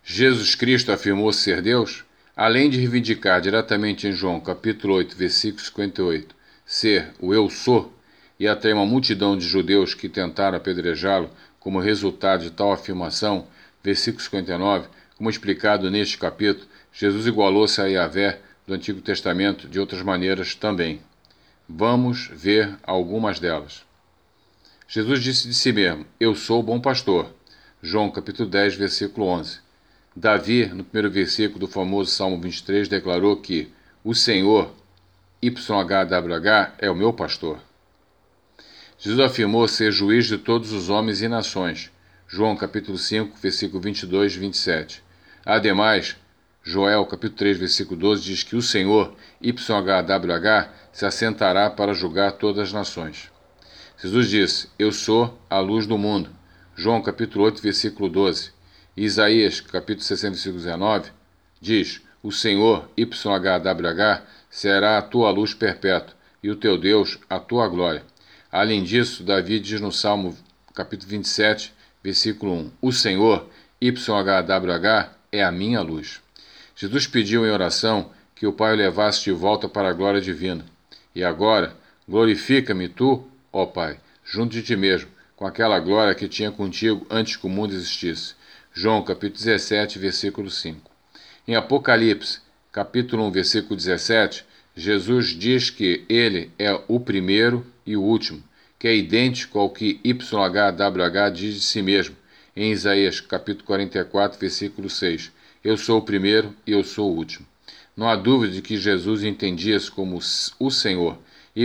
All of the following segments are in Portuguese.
Jesus Cristo afirmou ser Deus? Além de reivindicar diretamente em João capítulo 8, versículo 58, ser o Eu Sou, e atrair uma multidão de judeus que tentaram apedrejá-lo como resultado de tal afirmação, versículo 59, como explicado neste capítulo, Jesus igualou-se a Yahvé do Antigo Testamento de outras maneiras também. Vamos ver algumas delas. Jesus disse de si mesmo, eu sou o bom pastor. João capítulo 10, versículo 11. Davi, no primeiro versículo do famoso Salmo 23, declarou que o Senhor, YHWH, é o meu pastor. Jesus afirmou ser juiz de todos os homens e nações. João capítulo 5, versículo 22 e 27. Ademais, Joel capítulo 3, versículo 12 diz que o Senhor, YHWH, se assentará para julgar todas as nações. Jesus disse, eu sou a luz do mundo. João capítulo 8, versículo 12. Isaías capítulo 60, versículo 19 diz, o Senhor, YHWH, será a tua luz perpétua, e o teu Deus a tua glória. Além disso, Davi diz no Salmo capítulo 27, versículo 1, o Senhor, YHWH, é a minha luz. Jesus pediu em oração que o Pai o levasse de volta para a glória divina. E agora, glorifica-me tu, ó Pai, junto de ti mesmo, com aquela glória que tinha contigo antes que o mundo existisse. João capítulo 17, versículo 5. Em Apocalipse, capítulo 1, versículo 17, Jesus diz que ele é o primeiro e o último, que é idêntico ao que YHWH diz de si mesmo, em Isaías capítulo 44, versículo 6. Eu sou o primeiro e eu sou o último. Não há dúvida de que Jesus entendia-se como o Senhor,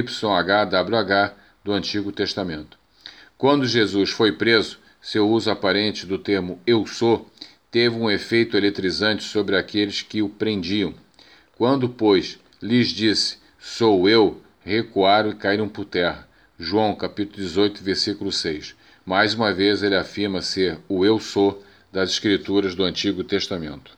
YHWH, do Antigo Testamento. Quando Jesus foi preso, seu uso aparente do termo eu sou teve um efeito eletrizante sobre aqueles que o prendiam. Quando, pois, lhes disse, sou eu, recuaram e caíram por terra. João capítulo 18, versículo 6. Mais uma vez ele afirma ser o eu sou das Escrituras do Antigo Testamento.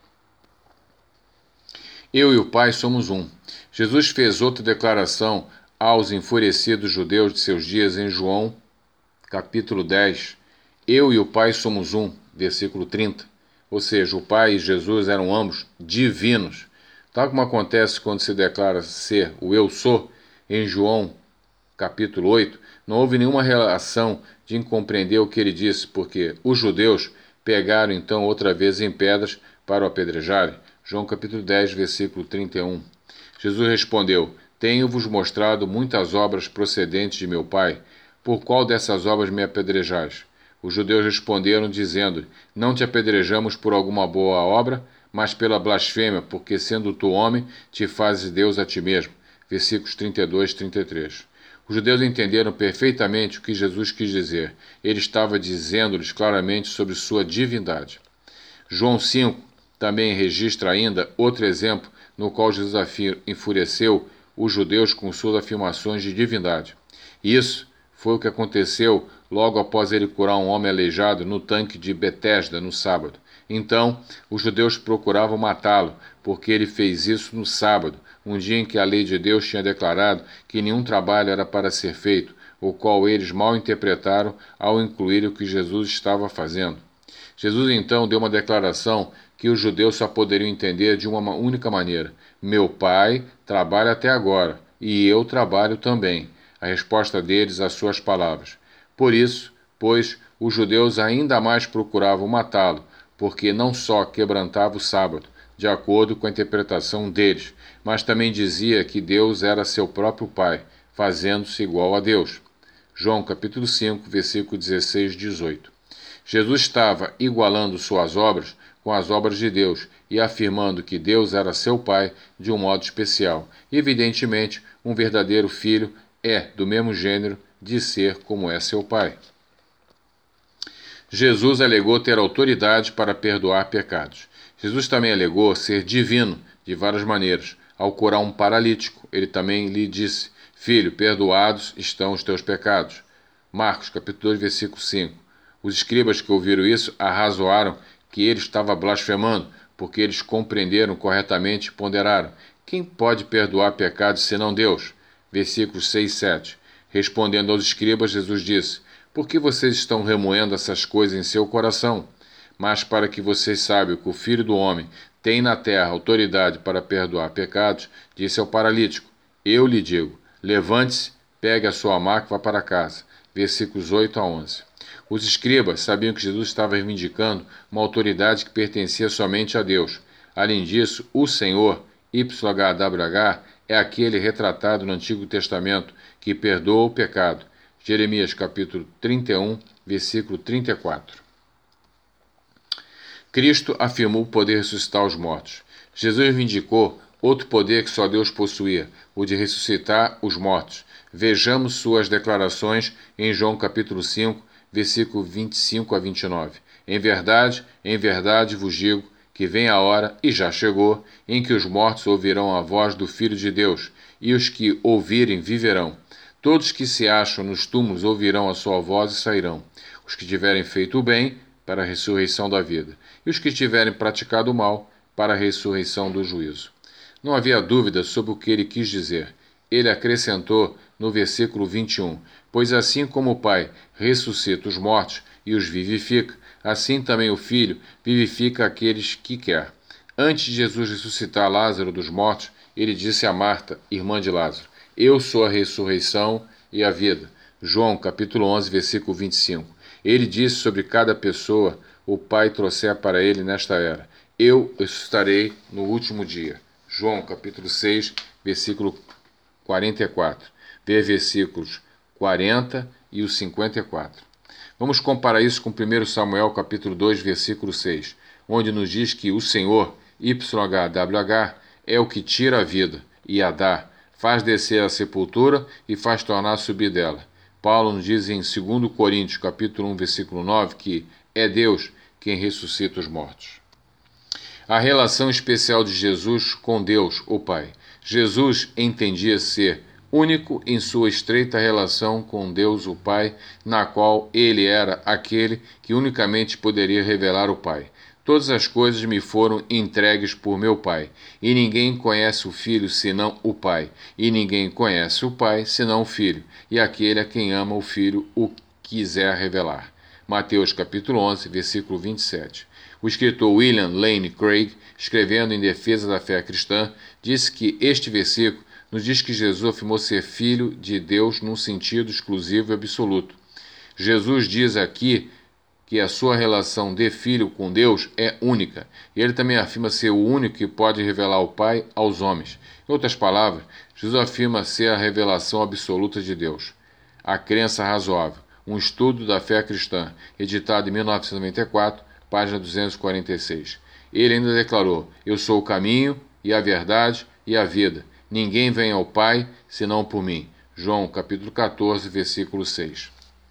Eu e o Pai somos um. Jesus fez outra declaração aos enfurecidos judeus de seus dias em João capítulo 10. Eu e o Pai somos um, versículo 30. Ou seja, o Pai e Jesus eram ambos divinos. Tal como acontece quando se declara ser o Eu Sou, em João capítulo 8, não houve nenhuma relação de incompreender o que ele disse, porque os judeus pegaram então outra vez em pedras para o apedrejarem. João capítulo 10, versículo 31. Jesus respondeu, tenho-vos mostrado muitas obras procedentes de meu Pai. Por qual dessas obras me apedrejais? Os judeus responderam, dizendo, não te apedrejamos por alguma boa obra, mas pela blasfêmia, porque sendo tu homem, te fazes Deus a ti mesmo. Versículos 32 e 33. Os judeus entenderam perfeitamente o que Jesus quis dizer. Ele estava dizendo-lhes claramente sobre sua divindade. João 5 também registra ainda outro exemplo no qual Jesus enfureceu os judeus com suas afirmações de divindade. Isso foi o que aconteceu logo após ele curar um homem aleijado no tanque de Betesda no sábado. Então, os judeus procuravam matá-lo, porque ele fez isso no sábado, um dia em que a lei de Deus tinha declarado que nenhum trabalho era para ser feito, o qual eles mal interpretaram ao incluir o que Jesus estava fazendo. Jesus então deu uma declaração que os judeus só poderiam entender de uma única maneira. Meu Pai trabalha até agora, e eu trabalho também. A resposta deles às suas palavras. Por isso, pois, os judeus ainda mais procuravam matá-lo, porque não só quebrantava o sábado, de acordo com a interpretação deles, mas também dizia que Deus era seu próprio Pai, fazendo-se igual a Deus. João capítulo 5, versículo 16 e 18. Jesus estava igualando suas obras com as obras de Deus e afirmando que Deus era seu Pai de um modo especial. Evidentemente, um verdadeiro filho é do mesmo gênero de ser como é seu Pai. Jesus alegou ter autoridade para perdoar pecados. Jesus também alegou ser divino de várias maneiras. Ao curar um paralítico, ele também lhe disse, filho, perdoados estão os teus pecados. Marcos capítulo 2, versículo 5. Os escribas que ouviram isso arrazoaram que ele estava blasfemando, porque eles compreenderam corretamente e ponderaram, quem pode perdoar pecados senão Deus? Versículos 6 e 7. Respondendo aos escribas, Jesus disse, por que vocês estão remoendo essas coisas em seu coração? Mas para que vocês saibam que o Filho do Homem tem na terra autoridade para perdoar pecados, disse ao paralítico: eu lhe digo, levante-se, pegue a sua maca e vá para casa. Versículos 8 a 11. Os escribas sabiam que Jesus estava reivindicando uma autoridade que pertencia somente a Deus. Além disso, o Senhor, YHWH, é aquele retratado no Antigo Testamento que perdoa o pecado. Jeremias capítulo 31, versículo 34. Cristo afirmou poder ressuscitar os mortos. Jesus reivindicou outro poder que só Deus possuía, o de ressuscitar os mortos. Vejamos suas declarações em João capítulo 5, versículo 25 a 29. Em verdade vos digo que vem a hora, e já chegou, em que os mortos ouvirão a voz do Filho de Deus, e os que ouvirem viverão. Todos que se acham nos túmulos ouvirão a sua voz e sairão. Os que tiverem feito o bem, para a ressurreição da vida, e os que tiverem praticado o mal, para a ressurreição do juízo. Não havia dúvida sobre o que ele quis dizer. Ele acrescentou no versículo 21, pois assim como o Pai ressuscita os mortos e os vivifica, assim também o Filho vivifica aqueles que quer. Antes de Jesus ressuscitar Lázaro dos mortos, ele disse a Marta, irmã de Lázaro, eu sou a ressurreição e a vida. João capítulo 11, versículo 25. Ele disse sobre cada pessoa o Pai trouxer para ele nesta era. Eu ressuscitarei no último dia. João capítulo 6, versículo 44. Vê versículos 40 e os 54. Vamos comparar isso com 1 Samuel capítulo 2, versículo 6, onde nos diz que o Senhor, YHWH, é o que tira a vida e a dá, faz descer a sepultura e faz tornar subir dela. Paulo nos diz em 2 Coríntios, capítulo 1, versículo 9, que é Deus quem ressuscita os mortos. A relação especial de Jesus com Deus, o Pai. Jesus entendia ser único em sua estreita relação com Deus, o Pai, na qual ele era aquele que unicamente poderia revelar o Pai. Todas as coisas me foram entregues por meu Pai, e ninguém conhece o Filho senão o Pai, e ninguém conhece o Pai senão o Filho, e aquele a quem ama o Filho o quiser revelar. Mateus capítulo 11, versículo 27. O escritor William Lane Craig, escrevendo em defesa da fé cristã, disse que este versículo nos diz que Jesus afirmou ser Filho de Deus num sentido exclusivo e absoluto. Jesus diz aqui que a sua relação de filho com Deus é única, e ele também afirma ser o único que pode revelar o Pai aos homens. Em outras palavras, Jesus afirma ser a revelação absoluta de Deus. A crença razoável, um estudo da fé cristã, editado em 1994, página 246. Ele ainda declarou, eu sou o caminho e a verdade e a vida. Ninguém vem ao Pai senão por mim. João capítulo 14, versículo 6.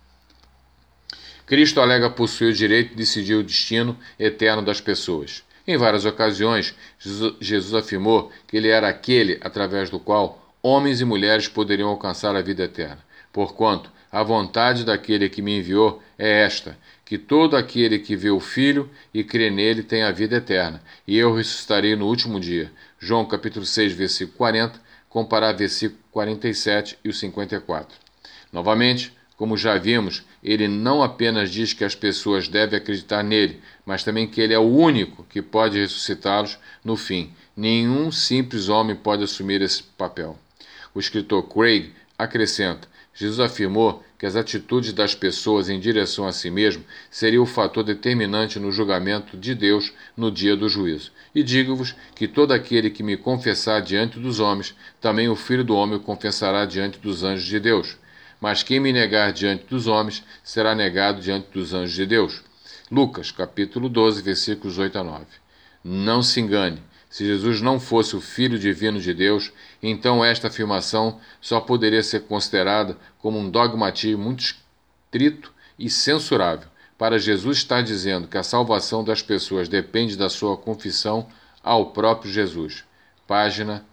Cristo alega possuir o direito de decidir o destino eterno das pessoas. Em várias ocasiões, Jesus afirmou que ele era aquele através do qual homens e mulheres poderiam alcançar a vida eterna. Porquanto, a vontade daquele que me enviou é esta, que todo aquele que vê o Filho e crê nele tem a vida eterna, e eu ressuscitarei no último dia. João capítulo 6, versículo 40, comparar versículo 47 e o 54. Novamente, como já vimos, ele não apenas diz que as pessoas devem acreditar nele, mas também que ele é o único que pode ressuscitá-los no fim. Nenhum simples homem pode assumir esse papel. O escritor Craig acrescenta, Jesus afirmou que as atitudes das pessoas em direção a si mesmo seriam o fator determinante no julgamento de Deus no dia do juízo. E digo-vos que todo aquele que me confessar diante dos homens, também o Filho do Homem o confessará diante dos anjos de Deus. Mas quem me negar diante dos homens, será negado diante dos anjos de Deus. Lucas, capítulo 12, versículos 8 a 9. Não se engane, se Jesus não fosse o Filho divino de Deus, então esta afirmação só poderia ser considerada como um dogmatismo muito estrito e censurável. Para Jesus estar dizendo que a salvação das pessoas depende da sua confissão ao próprio Jesus. Página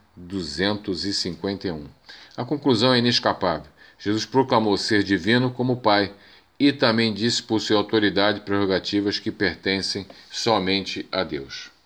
251. A conclusão é inescapável. Jesus proclamou ser divino como Pai e também disse possuir autoridade e prerrogativas que pertencem somente a Deus.